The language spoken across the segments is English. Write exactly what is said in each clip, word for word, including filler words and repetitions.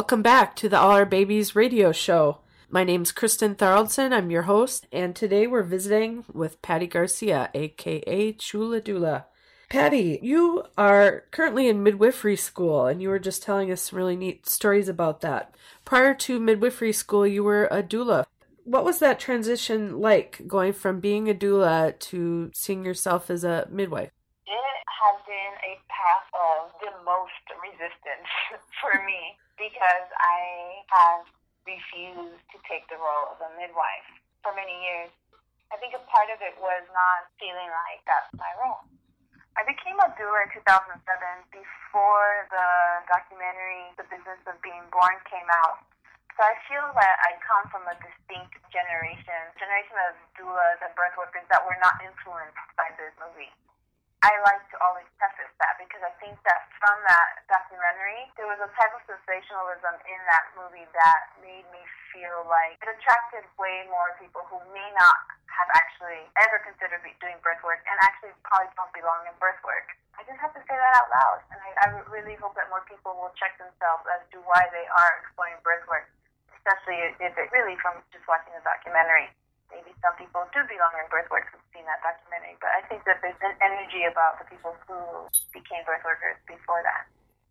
Welcome back to the All Our Babies radio show. My name's Kristen Tharaldson. I'm your host, and today we're visiting with Patty Garcia, aka Chula Dula. Patty, you are currently in midwifery school, and you were just telling us some really neat stories about that. Prior to midwifery school, you were a doula. What was that transition like, going from being a doula to seeing yourself as a midwife? It has been a path of the most resistance for me because I have refused to take the role of a midwife for many years. I think a part of it was not feeling like that's my role. I became a doula in two thousand seven before the documentary The Business of Being Born came out. So I feel that I come from a distinct generation, generation of doulas and birth workers that were not influenced by this movie. I like to always preface that because I think that from that documentary, there was a type of sensationalism in that movie that made me feel like it attracted way more people who may not have actually ever considered doing birth work and actually probably don't belong in birth work. I just have to say that out loud, and I, I really hope that more people will check themselves as to why they are exploring birth work, especially if it really from just watching the documentary. Maybe some people do belong in birth work who've seen that documentary, but I think that there's an energy about the people who became birth workers before that.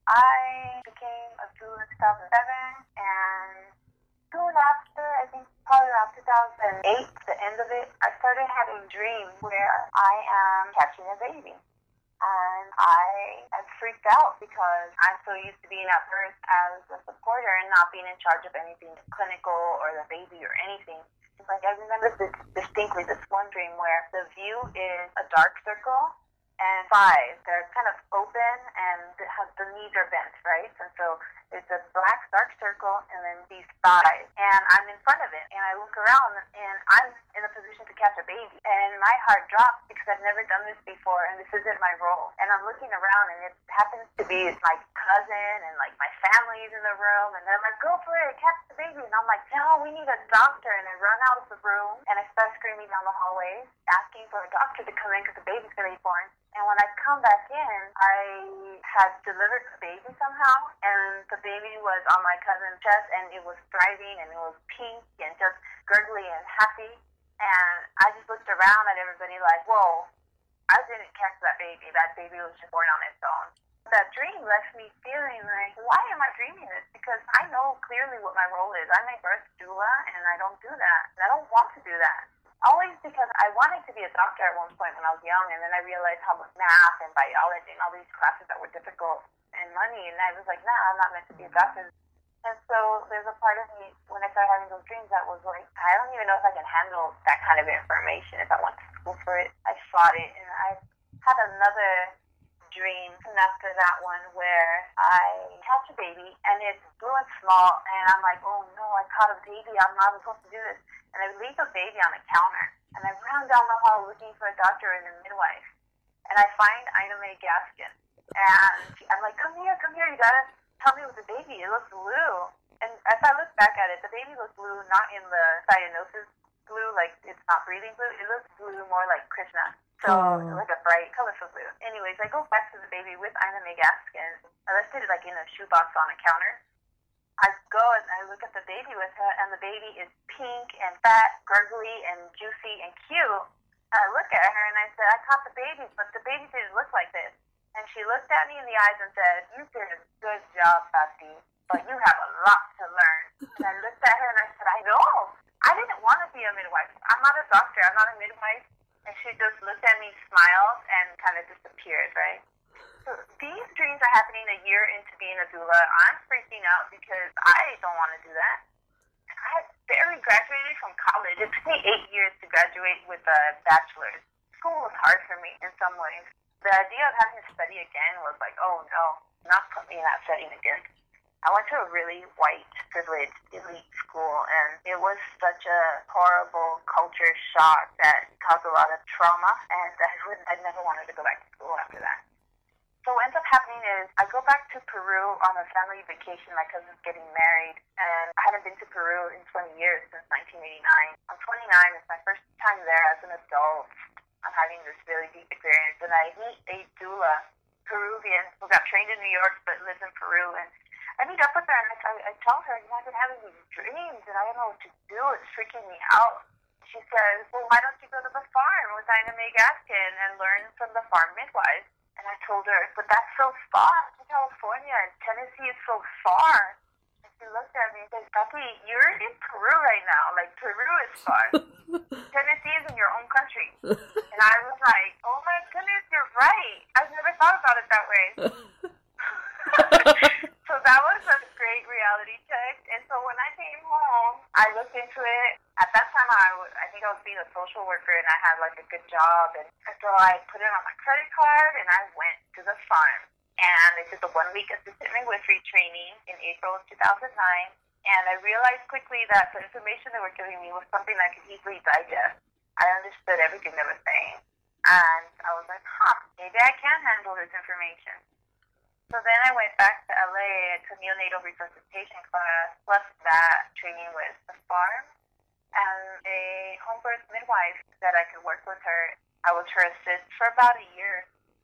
I became a doula in two thousand seven, and soon after, I think probably around two thousand eight, the end of it, I started having dreams where I am catching a baby. And I am freaked out because I'm so used to being at birth as a supporter and not being in charge of anything clinical or the baby or anything. Like, I remember this distinctly, this one dream where the view is a dark circle and five. They're kind of open and the knees are bent, right? And so it's a black dark circle and then these thighs. And I'm in front of it and I look around and I'm in a position to catch a baby. And my heart drops because I've never done this before and this isn't my role. And I'm looking around and it happens to be my cousin and like my family's in the room and they're like, go for it, catch the baby. And I'm like, no, we need a doctor. And I run out of the room and I start screaming down the hallways, asking for a doctor to come in because the baby's going to be born. And when I come back in, I had delivered the baby somehow, and the baby was on my cousin's chest, and it was thriving, and it was pink, and just gurgly and happy. And I just looked around at everybody like, whoa, I didn't catch that baby. That baby was just born on its own. That dream left me feeling like, why am I dreaming this? Because I know clearly what my role is. I'm a birth doula, and I don't do that. And I don't want to do that. Always because I wanted to be a doctor at one point when I was young, and then I realized how much math and biology and all these classes that were difficult and money, and I was like, nah, I'm not meant to be a doctor. And so there's a part of me, when I started having those dreams, that was like, I don't even know if I can handle that kind of information if I went to school for it. I fought it, and I had another dream after that one where I catch a baby, and it's blue and small, and I'm like, oh no, I caught a baby, I'm not supposed to do this. And I leave the baby on the counter, and I run down the hall looking for a doctor and a midwife. And I find Ina May Gaskin. And I'm like, come here, come here, you gotta tell me with the baby, it looks blue. And as I look back at it, the baby looks blue, not in the cyanosis blue, like it's not breathing blue, it looks blue more like Krishna. So, oh. Like a bright, colorful blue. Anyways, I go back to the baby with Ina May Gaskin. I left it like in a shoebox on a counter. I go and I look at the baby with her, and the baby is pink and fat, gurgly and juicy and cute. And I look at her and I said, I caught the baby, but the baby didn't look like this. And she looked at me in the eyes and said, you did a good job, Patty, but you have a lot to learn. And I looked at her and I said, I know. I didn't want to be a midwife. I'm not a doctor. I'm not a midwife. And she just looked at me, smiled, and kind of disappeared, right? So these dreams are happening a year into being a doula. I'm freaking out because I don't want to do that. I had barely graduated from college. It took me eight years to graduate with a bachelor's. School was hard for me in some ways. The idea of having to study again was like, oh no, not put me in that setting again. I went to a really white, privileged, elite school, and it was such a horrible culture shock that caused a lot of trauma, and I, would, I never wanted to go back to school after that. So what ends up happening is I go back to Peru on a family vacation. My cousin's getting married, and I hadn't been to Peru in twenty years, since nineteen eighty-nine. I'm twenty-nine. It's my first time there as an adult. I'm having this really deep experience, and I meet a doula, Peruvian, who got trained in New York but lives in Peru, and I meet up with her and I, I tell her, you know, I've been having these dreams and I don't know what to do. It's freaking me out. She says, well, why don't you go to the farm with Ina May Gaskin and learn from the farm midwife? And I told her, but that's so far. California and Tennessee is so far. And she looked at me and said, Becky, you're in Peru right now. Like, Peru is far. Tennessee is in your own country. And I was like, oh my goodness, you're right. I've never thought about it that way. So that was a great reality check. And so when I came home, I looked into it. At that time, I, was, I think I was being a social worker and I had like a good job. And so I put it on my credit card and I went to the farm. And I did the one-week assistant midwifery training in April of two thousand nine. And I realized quickly that the information they were giving me was something I could easily digest. I understood everything they were saying. And I was like, huh, maybe I can handle this information. So then I went back to L A to neonatal resuscitation class, plus that training with the farm, and a home birth midwife that I could work with her. I was her assist for about a year.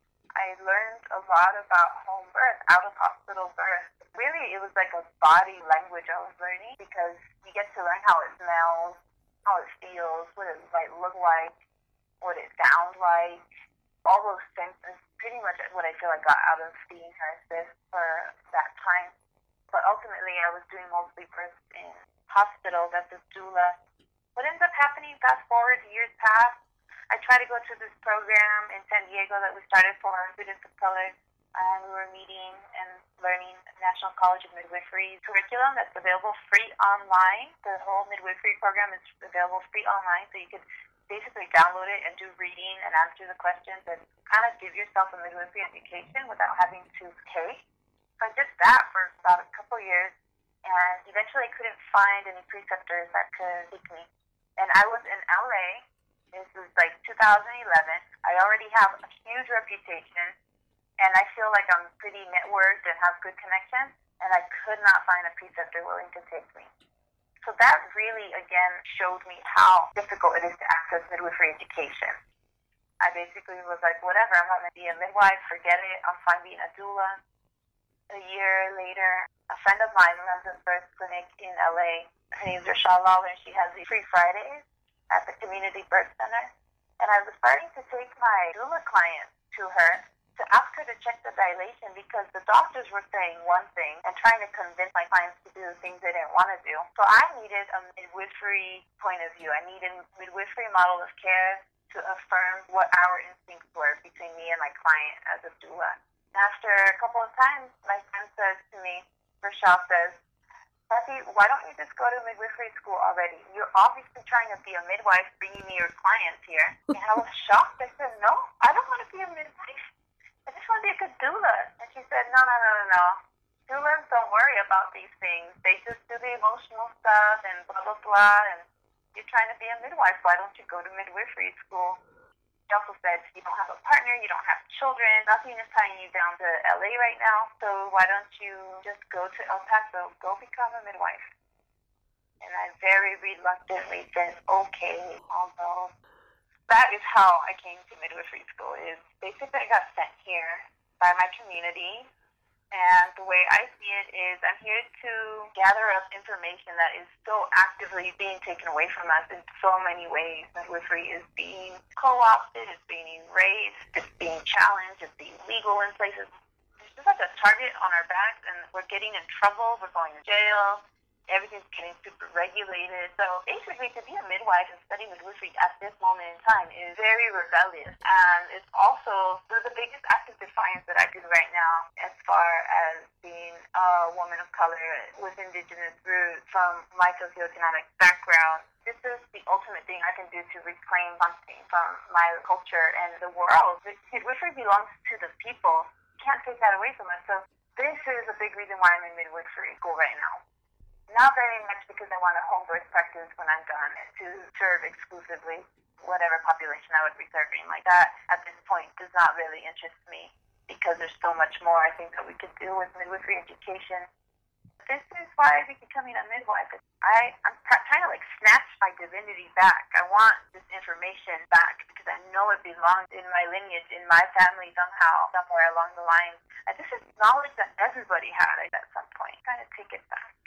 I learned a lot about home birth, out-of-hospital birth. Really, it was like a body language I was learning because you get to learn how it smells, how it feels, what it might look like, what it sounds like, all those senses. Pretty much what I feel I got out of being her assist for that time. But ultimately, I was doing mostly births in hospitals as a doula. What ends up happening, fast forward, years pass, I try to go to this program in San Diego that we started for students of color, and we were meeting and learning National College of Midwifery curriculum that's available free online. The whole midwifery program is available free online, so you could basically download it and do reading and answer the questions and kind of give yourself a midwifery education without having to pay. So I did that for about a couple years, and eventually I couldn't find any preceptors that could take me. And I was in L A. This was like two thousand eleven. I already have a huge reputation, and I feel like I'm pretty networked and have good connections, and I could not find a preceptor willing to take me. So that really, again, showed me how difficult it is to access midwifery education. I basically was like, whatever, I'm not going to be a midwife, forget it, I'm fine being a doula. A year later, a friend of mine runs a birth clinic in L A. Her name's Rochelle Lawler, and she has the free Fridays at the Community Birth Center. And I was starting to take my doula clients to her to ask her to check the dilation because the doctors were saying one thing and trying to convince my clients to do the things they didn't want to do. So I needed a midwifery point of view. I needed a midwifery model of care to affirm what our instincts were between me and my client as a doula. And after a couple of times, my friend says to me, Rochelle says, Becky, why don't you just go to midwifery school already? You're obviously trying to be a midwife, bringing me your clients here. And I was shocked. I said, no, I don't want to be a midwife. I just want to be a good doula. And she said, no, no, no, no, no. Doulas don't worry about these things. They just do the emotional stuff and blah, blah, blah. And you're trying to be a midwife. Why don't you go to midwifery school? She also said, you don't have a partner, you don't have children, nothing is tying you down to L A right now, so why don't you just go to El Paso, go become a midwife? And I very reluctantly said, okay, although that is how I came to midwifery school, is basically I got sent here by my community. And the way I see it is I'm here to gather up information that is so actively being taken away from us in so many ways. Midwifery is being co-opted, it's being erased, it's being challenged, it's being legal in places. There's just like a target on our backs, and we're getting in trouble, we're going to jail. Everything's getting super regulated. So basically, to be a midwife and study midwifery at this moment in time is very rebellious. And it's also one of the biggest acts of defiance that I do right now as far as being a woman of color with indigenous roots from my socioeconomic background. This is the ultimate thing I can do to reclaim something from my culture and the world. Midwifery belongs to the people. Can't take that away from us. So this is a big reason why I'm in midwifery school right now. Not very much because I want a home birth practice when I'm done to serve exclusively whatever population I would be serving. Like that, at this point, does not really interest me because there's so much more I think that we could do with midwifery education. This is why I think becoming a midwife is, I, I'm pr- trying to like snatch my divinity back. I want this information back because I know it belongs in my lineage, in my family somehow, somewhere along the line. And this is knowledge that everybody had at some point. I'm trying to take it back.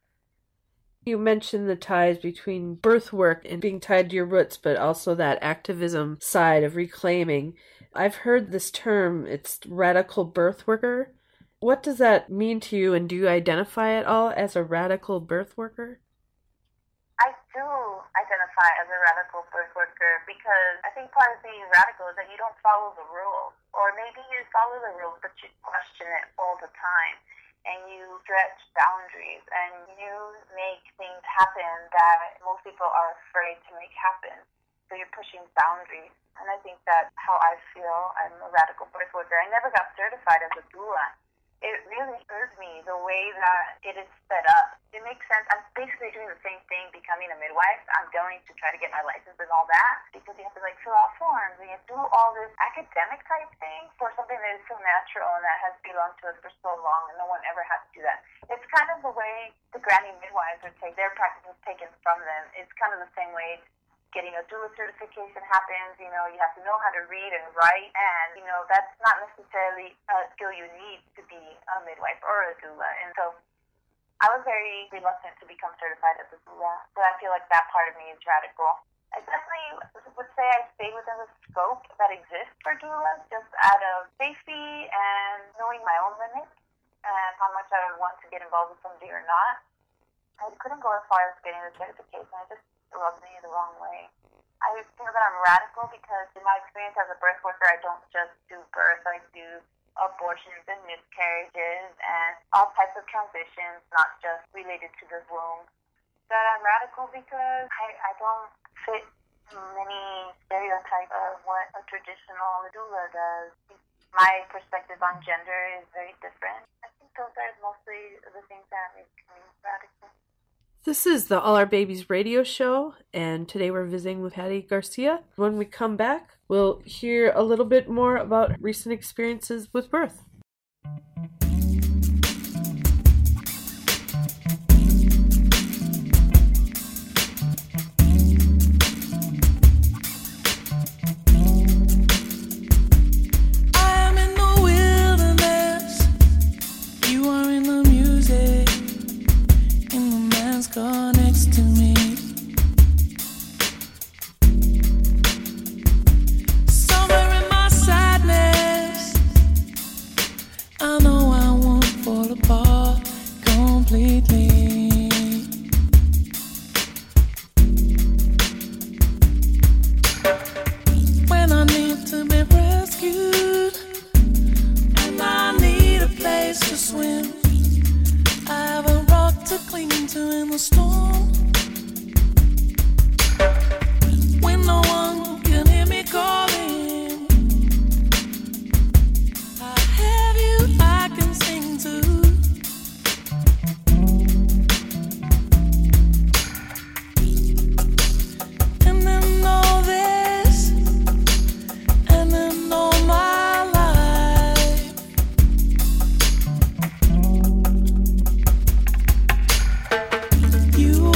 You mentioned the ties between birth work and being tied to your roots, but also that activism side of reclaiming. I've heard this term, it's radical birth worker. What does that mean to you, and do you identify at all as a radical birth worker? I do identify as a radical birth worker because I think part of being radical is that you don't follow the rules. Or maybe you follow the rules, but you question it all the time. And you stretch boundaries, and you make things happen that most people are afraid to make happen. So you're pushing boundaries. And I think that's how I feel. I'm a radical birth worker. I never got certified as a doula. It really serves me the way that it is set up. It makes sense. I'm basically doing the same thing becoming a midwife. I'm going to try to get my license and all that because you have to like fill out forms and you have to do all this academic type thing for something that is so natural and that has belonged to us for so long and no one ever has to do that. It's kind of the way the granny midwives are taken, their practice is taken from them. It's kind of the same way getting a doula certification happens. You know, you have to know how to read and write, and, you know, that's not necessarily a skill you need to be a midwife or a doula. And so I was very reluctant to become certified as a doula, but I feel like that part of me is radical. I definitely would say I stay within the scope that exists for doulas, just out of safety and knowing my own limits and how much I would want to get involved with somebody or not. I couldn't go as far as getting the certification. I just rubbed me the wrong way. I feel that I'm radical because in my experience as a birth worker, I don't just do birth. I do abortions and miscarriages and all types of transitions, not just related to the womb. That I'm radical because I, I don't fit many stereotypes of what a traditional doula does. My perspective on gender is very different. I think those are mostly the things that make me radical. This is the All Our Babies radio show, and today we're visiting with Patty Garcia. When we come back, we'll hear a little bit more about recent experiences with birth. You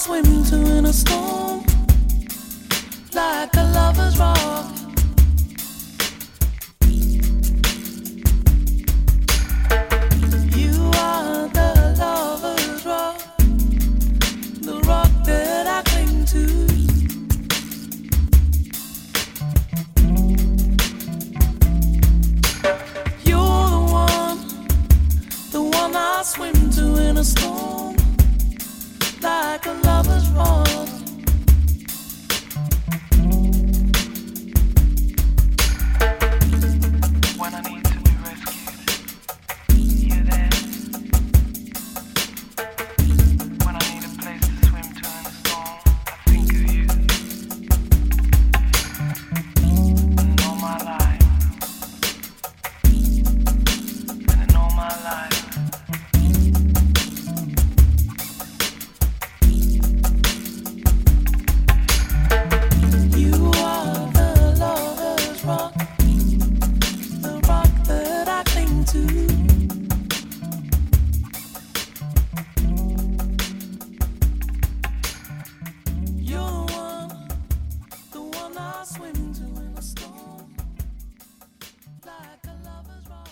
swim to in a storm, like a lover's rock. You are the lover's rock, the rock that I cling to. You're the one, the one I swim to in a storm, like a lover's rock. When I need to be rescued, you're there. When I need a place to swim to in a storm, I think of you. And in all my life, and in all my life, you are the lover's rock, the rock that I cling to. You're the one, the one I swim to in a storm, like a lover's rock.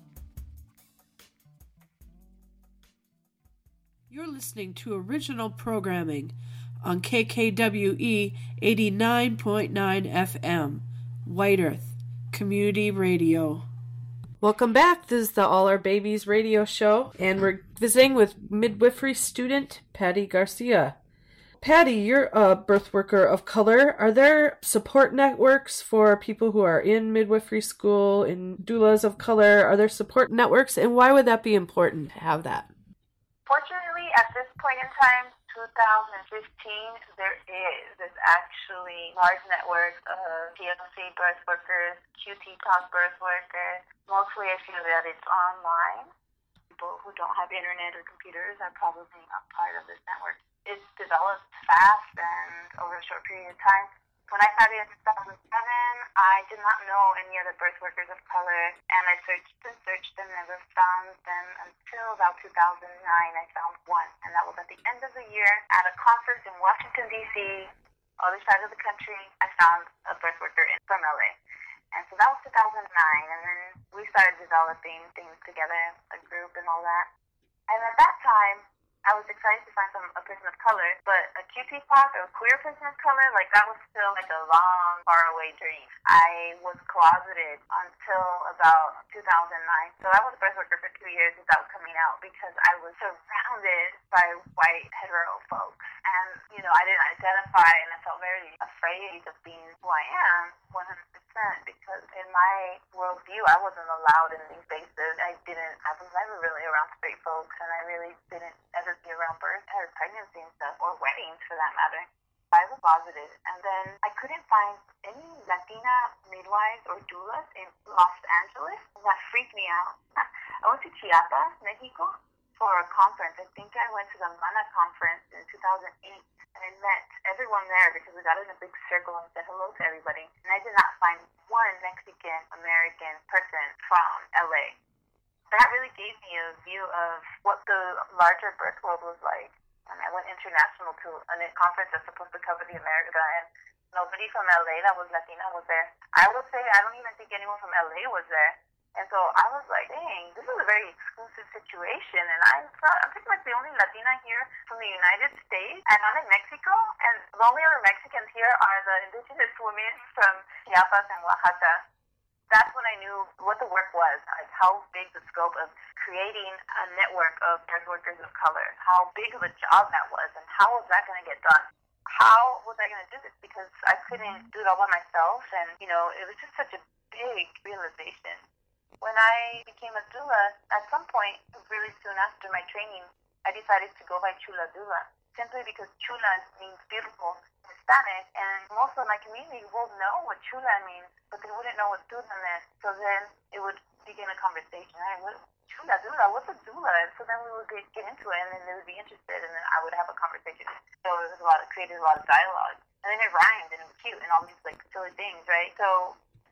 You're listening to original programming on K K W E eighty-nine point nine F M, White Earth Community Radio. Welcome back. This is the All Our Babies radio show, and we're visiting with midwifery student Patty Garcia. Patty, you're a birth worker of color. Are there support networks for people who are in midwifery school, in doulas of color? Are there support networks, and why would that be important to have that? Fortunately, at this point in time, two thousand fifteen, there is. There's actually large networks of T L C birth workers, Q T Talk birth workers. Mostly I feel that it's online. People who don't have internet or computers are probably not part of this network. It's developed fast and over a short period of time. When I started in two thousand seven, I did not know any other birth workers of color, and I searched and searched and never found them until about two thousand nine. I found one, and that was at the end of the year at a conference in Washington, D C, other side of the country. I found a birth worker in, from L A. And so that was two thousand nine, and then we started developing things together, a group and all that. And at that time, I was excited to find some a person of color, but a Q T P O C or a queer person of color, like that was still like a long, far away dream. I was closeted until about two thousand nine, so I was a birth worker for two years without coming out because I was surrounded by white hetero folks, and you know I didn't identify, and I felt very afraid of being who I am one hundred percent because in my worldview I wasn't allowed in these spaces. I didn't, I was never really around straight folks, and I really didn't ever be around birth or pregnancy and stuff, or weddings for that matter. I was closeted, and then I couldn't find any Latina midwives or doulas in Los Angeles, and that freaked me out. I went to Chiapas, Mexico, for a conference. I think I went to the MANA conference in two thousand eight, and I met everyone there because we got in a big circle and said hello to everybody, and I did not find one Mexican-American person from L A. That really gave me a view of what the larger birth world was like. And I went international to a conference that's supposed to cover the America, and nobody from L A that was Latina was there. I would say I don't even think anyone from L A was there. And so I was like, dang, this is a very exclusive situation, and I'm, I'm pretty much the only Latina here from the United States, and I'm in Mexico, and the only other Mexicans here are the indigenous women from Chiapas and Oaxaca. That's when I knew what the work was, like how big the scope of creating a network of birth workers of color, how big of a job that was, and how was that going to get done? How was I going to do this? Because I couldn't do it all by myself, and, you know, it was just such a big realization. When I became a doula, at some point, really soon after my training, I decided to go by Chula Doula, simply because Chula means beautiful in Spanish, and most of my community will know what Chula means, but they wouldn't know what doula meant. So then it would begin a conversation. Hey, what, Chula Doula, what's a doula? And so then we would get, get into it, and then they would be interested, and then I would have a conversation. So it was a lot of, created a lot of dialogue. And then it rhymed, and it was cute, and all these, like, silly things, right? So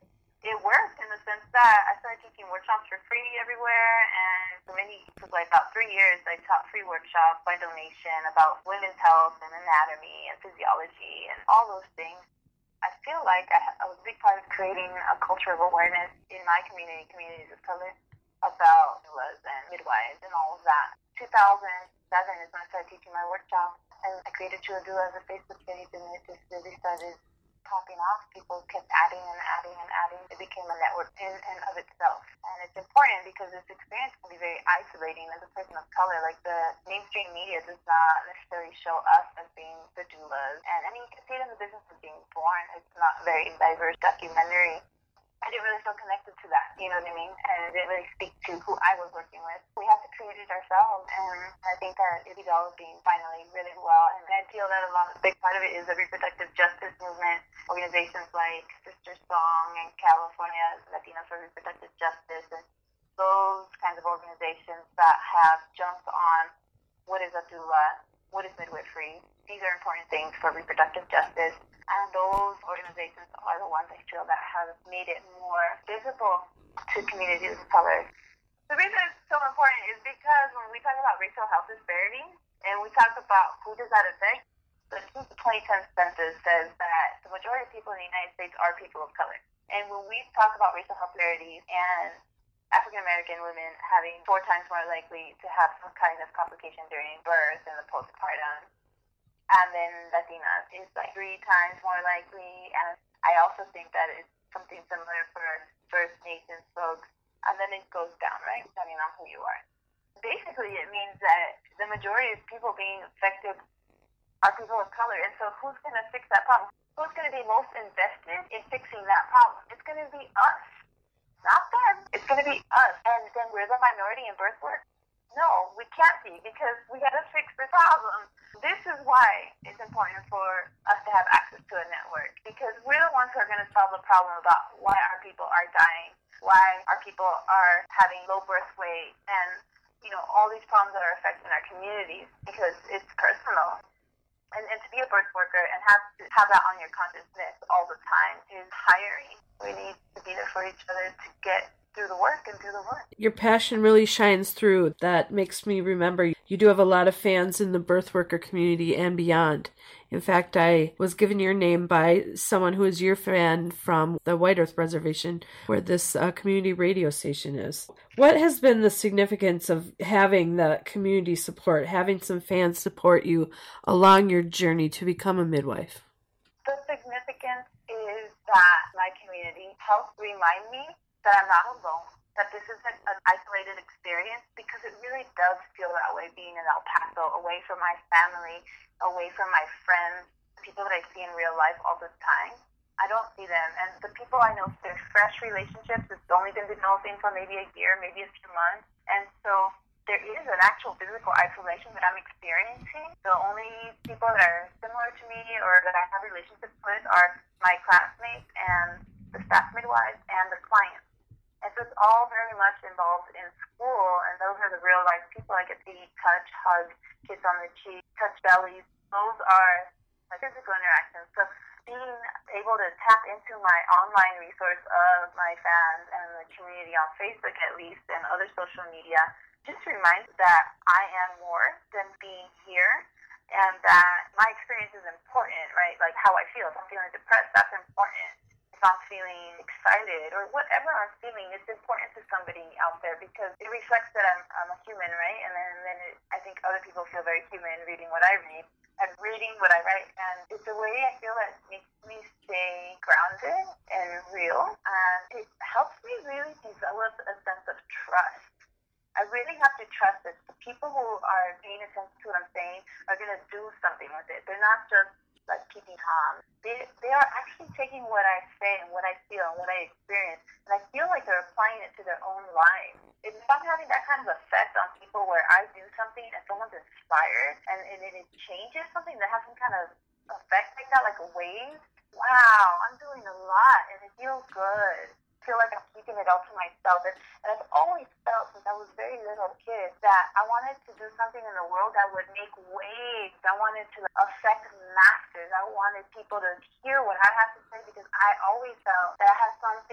it worked in the sense that I started teaching workshops for free everywhere, and for many, for like about three years, I taught free workshops by donation about women's health and anatomy and physiology and all those things. I feel like I, I was a big part of creating a culture of awareness in my community, communities of color, about doulas and midwives and all of that. two thousand seven is when I started teaching my workshop, and I created Chula Doula as a Facebook page, and it just really started popping off. People kept adding and adding and adding. It became a network in and of itself. And it's important because this experience can be very isolating as a person of color. Like, the mainstream media does not necessarily show us as being the doulas. And I mean, you can see it in the business of being born. It's not a very diverse documentary. I didn't really feel connected to that, you know what I mean? And it didn't really speak to who I was working with. We have to create it ourselves, and I think that it's developing finally really well. And I feel that a lot, a big part of it is the reproductive justice movement. Organizations like Sister Song and California Latinos for Reproductive Justice, and those kinds of organizations that have jumped on what is a doula, what is midwifery. These are important things for reproductive justice. And those organizations are the ones I feel that have made it more visible to communities of color. The reason it's so important is because when we talk about racial health disparities, and we talk about who does that affect, the twenty ten census says that the majority of people in the United States are people of color. And when we talk about racial health disparities and African American women having four times more likely to have some kind of complication during birth and the postpartum, and then Latinas is like three times more likely. And I also think that it's something similar for First Nations folks. And then it goes down, right, depending on who you are. Basically, it means that the majority of people being affected are people of color. And so who's going to fix that problem? Who's going to be most invested in fixing that problem? It's going to be us, not them. It's going to be us. And then we're the minority in birth work? No, we can't be, because we got to fix the problem. This is why it's important for us to have access to a network, because we're the ones who are going to solve the problem about why our people are dying, why our people are having low birth weight, and, you know, all these problems that are affecting our communities, because it's personal. And, and to be a birth worker and have to have that on your consciousness all the time is tiring. We need to be there for each other to get through the work and do the work. Your passion really shines through. That makes me remember you do have a lot of fans in the birth worker community and beyond. In fact, I was given your name by someone who is your fan from the White Earth Reservation, where this uh, community radio station is. What has been the significance of having the community support, having some fans support you along your journey to become a midwife? The significance is that my community helps remind me that I'm not alone, that this isn't an isolated experience, because it really does feel that way being in El Paso, away from my family, away from my friends, people that I see in real life all the time. I don't see them. And the people I know, they're fresh relationships. It's only been developing for maybe a year, maybe a few months. And so there is an actual physical isolation that I'm experiencing. The only people that are similar to me or that I have relationships with are my classmates and the staff midwives and the clients. And so it's all very much involved in school, and those are the real-life people I get to eat, touch, hug, kiss on the cheek, touch bellies. Those are my physical interactions. So being able to tap into my online resource of my fans and the community on Facebook, at least, and other social media, just reminds that I am more than being here, and that my experience is important, right? Like how I feel. If I'm feeling depressed, that's important. I'm feeling excited or whatever I'm feeling, it's important to somebody out there because it reflects that I'm, I'm a human, right? And then, then it, I think other people feel very human reading what I read and reading what I write. And it's a way I feel that makes me stay grounded and real. And it helps me really develop a sense of trust. I really have to trust that the people who are paying attention to what I'm saying are going to do something with it. They're not just like keeping calm. They, they are actually taking what I say and what I feel and what I experience, and I feel like they're applying it to their own lives. If I'm having that kind of effect on people where I do something and someone's inspired and, and it changes something that has some kind of effect like that, like a wave, wow, I'm doing a lot and it feels good. I feel like I'm keeping it all to myself. And, and I've always felt since I was a very little kid that I wanted to do something in the world that would make waves. I wanted to affect masses. I wanted people to hear what I have to say because I always felt that I had something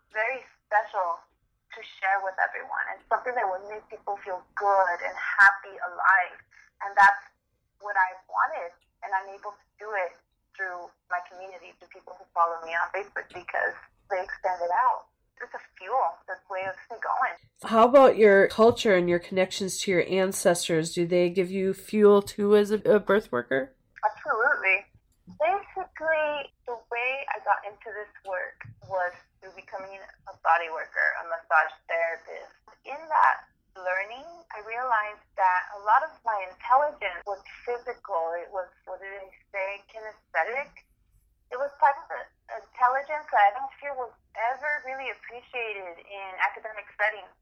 very special to share with everyone. It's something that would make people feel good and happy, alive. And that's what I wanted. And I'm able to do it through my community, to people who follow me on Facebook, because they extend it out. It's a fuel. It's a way of staying going. How about your culture and your connections to your ancestors? Do they give you fuel too as a, a birth worker? Absolutely. Basically, the way I got into this work was through becoming a body worker, a massage therapist. In that learning, I realized that a lot of my intelligence was physical. It was, what did they say, kinesthetic. It was type of intelligence that I don't feel was ever really appreciated in academic settings.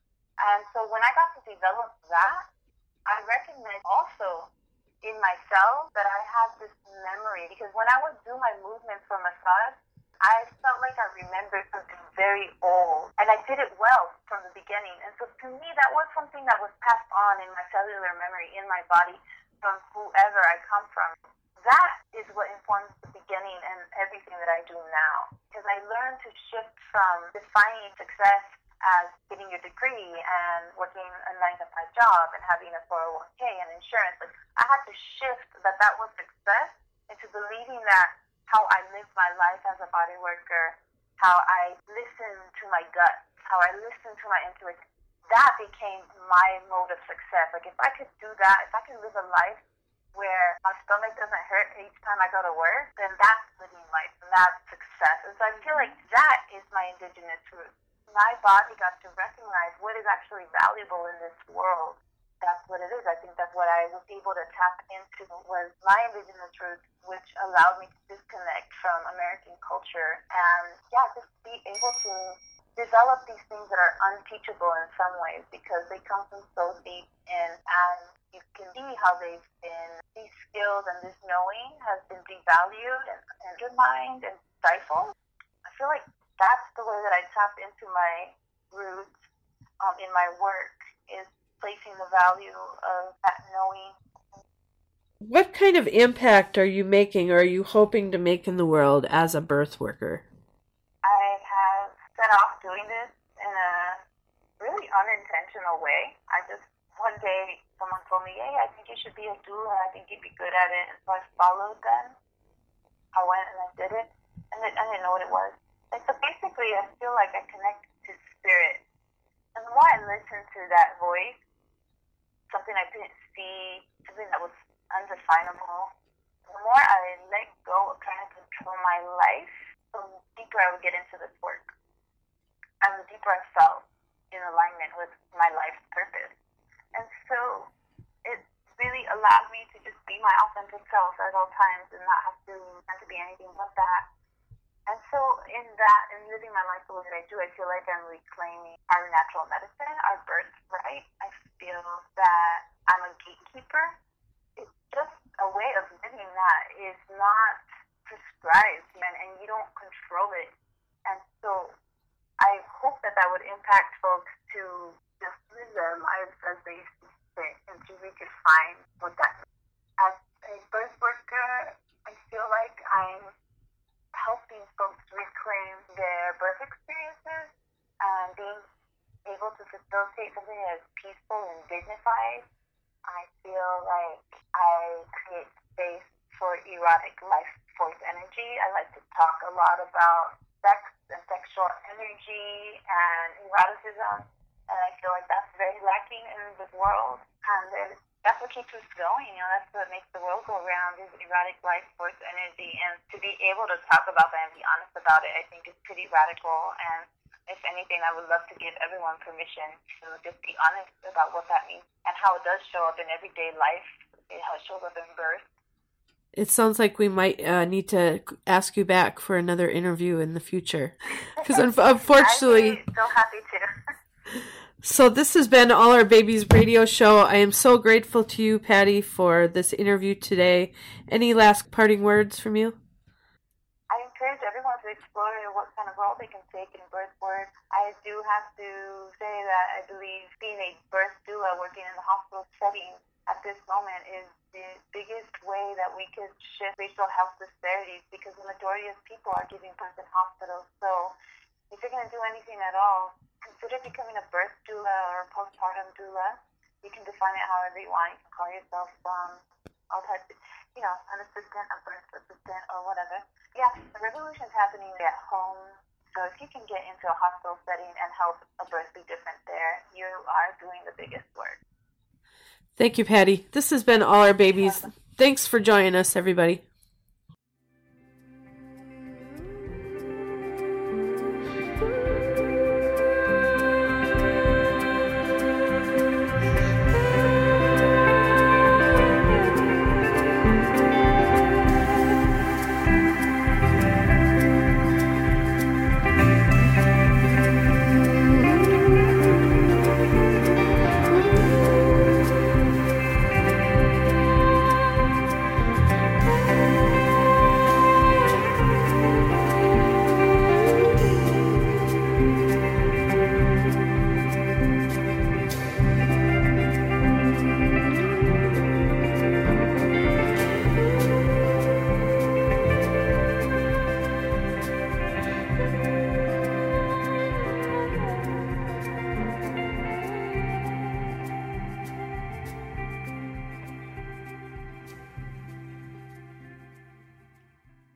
And so when I got to develop that, I recognized also in myself that I had this memory, because when I would do my movements for massage, I felt like I remembered something very old, and I did it well from the beginning. And so to me, that was something that was passed on in my cellular memory, in my body, from whoever I come from. That is what informs the beginning and everything that I do now, because I learned to shift from defining success as getting your degree and working a nine to five job and having a four oh one k and insurance. Like, I had to shift that that was success into believing that how I live my life as a body worker, how I listen to my gut, how I listen to my intuition, that became my mode of success. Like, if I could do that, if I could live a life where my stomach doesn't hurt each time I go to work, then that's living life, and that's success. And so I feel like that is my indigenous root. My body got to recognize what is actually valuable in this world. That's what it is. I think that's what I was able to tap into, was my indigenous roots, which allowed me to disconnect from American culture and, yeah, just be able to develop these things that are unteachable in some ways, because they come from so deep in, and you can see how they've been, these skills and this knowing has been devalued and undermined and stifled. I feel like that's the way that I tap into my roots um, in my work, is placing the value of that knowing. What kind of impact are you making, or are you hoping to make in the world as a birth worker? I have set off doing this in a really unintentional way. I just, one day, someone told me, hey, I think you should be a doula. I think you'd be good at it. And so I followed them. I went and I did it. And I didn't know what it was. And so basically, I feel like I connect to spirit. And the more I listen to that voice, something I couldn't see, something that was undefinable, the more I let go of trying to control my life, the deeper I would get into this work. And the deeper I felt in alignment with my life's purpose. And so it really allowed me to just be my authentic self at all times and not have to have to be anything but that. And so in that, in living my life the way that I do, I feel like I'm reclaiming our natural medicine, our birthright. I feel that I'm a gatekeeper. It's just a way of living that is not prescribed, and, and you don't control it. And so I hope that that would impact folks to just live their lives as they see fit and to redefine what that means. As a birth worker, I feel like I'm helping folks reclaim their birth experiences and being able to facilitate something that is peaceful and dignified. I feel like I create space for erotic life force energy. I like to talk a lot about sex and sexual energy and eroticism, and I feel like that's very lacking in the world, and there's that's what keeps us going, you know, that's what makes the world go round, is erotic life force energy. And to be able to talk about that and be honest about it, I think is pretty radical. And if anything, I would love to give everyone permission to just be honest about what that means and how it does show up in everyday life, how it shows up in birth. It sounds like we might uh, need to ask you back for another interview in the future. Because unfortunately... I'd be so happy to. So this has been All Our Babies radio show. I am so grateful to you, Patty, for this interview today. Any last parting words from you? I encourage everyone to explore what kind of role they can take in birth work. I do have to say that I believe being a birth doula working in the hospital setting at this moment is the biggest way that we could shift racial health disparities, because the majority of people are giving birth in hospitals. So if you're going to do anything at all, consider becoming a birth doula or postpartum doula. You can define it however you want. You can call yourself um, all types of, you know, an assistant, a birth assistant, or whatever. Yeah, the revolution's happening at home. So if you can get into a hospital setting and help a birth be different there, you are doing the biggest work. Thank you, Patty. This has been All Our Babies. Thanks for joining us, everybody.